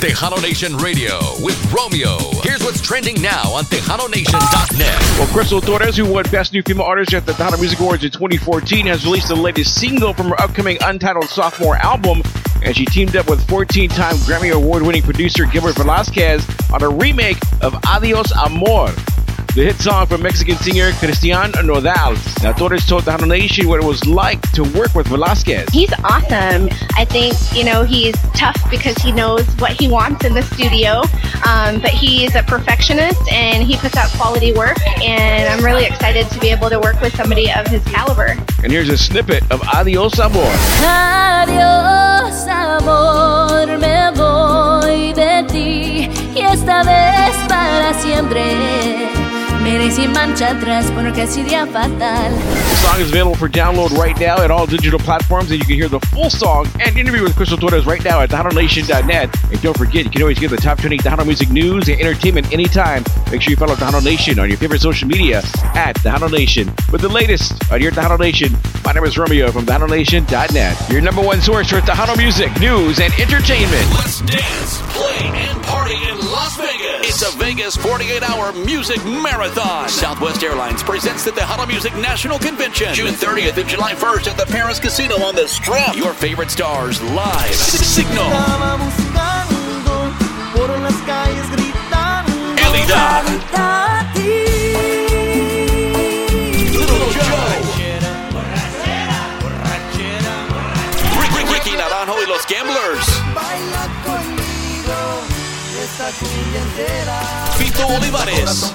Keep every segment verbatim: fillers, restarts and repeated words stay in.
Tejano Nation Radio with Romeo. Here's what's trending now on Tejano Nation dot net. Well, Crystal Torres, who won Best New Female Artist at the Tejano Music Awards in twenty fourteen, has released the latest single from her upcoming untitled sophomore album, and she teamed up with fourteen-time Grammy Award-winning producer Gilbert Velasquez on a remake of Adios Amor, the hit song from Mexican singer Christian Nodal. Now, Torres told Tejano Nation what it was like to work with Velasquez. He's awesome. I think, you know, he's tough because he knows what he wants in the studio, um, but he's a perfectionist and he puts out quality work, and I'm really excited to be able to work with somebody of his caliber. And here's a snippet of Adios Amor. Adiós, amor, me voy de ti, y esta vez para siempre. Miré sin mancha atrás porque sería fatal. The song is available for download right now at all digital platforms, and you can hear the full song and interview with Crystal Torres right now at Tejano Nation dot net. And don't forget, you can always get the top trending Tejano music news and entertainment anytime. Make sure you follow Tejano Nation on your favorite social media at Tejano Nation. With the latest on your Tejano Nation, my name is Romeo from Tejano Nation dot net, your number one source for Tejano music, news, and entertainment. Let's dance, play, and party in Las Vegas. It's a Vegas forty-eight hour music marathon. Southwest Airlines presents the Tejano Music National Convention, June thirtieth and July first at the Paris Casino on the Strip. Your favorite stars live. Signal. Elida. Little Joe. Ricky Naranjo y Los Gamblers. Fito Olivares.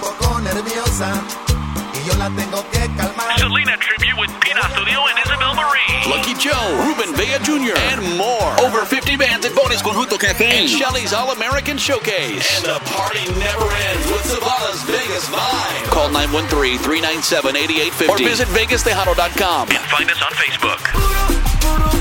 Selena tribute with Pina Studio and Isabel Marie. Lucky Joe, Ruben Villa Junior, and more. Over fifty bands at Bonus Conjunto Cafe and Shelly's All-American Showcase. And the party never ends with Savala's Vegas Vibe. Call nine one three, three nine seven, eight eight five zero or visit Vegas Tejano dot com. And find us on Facebook.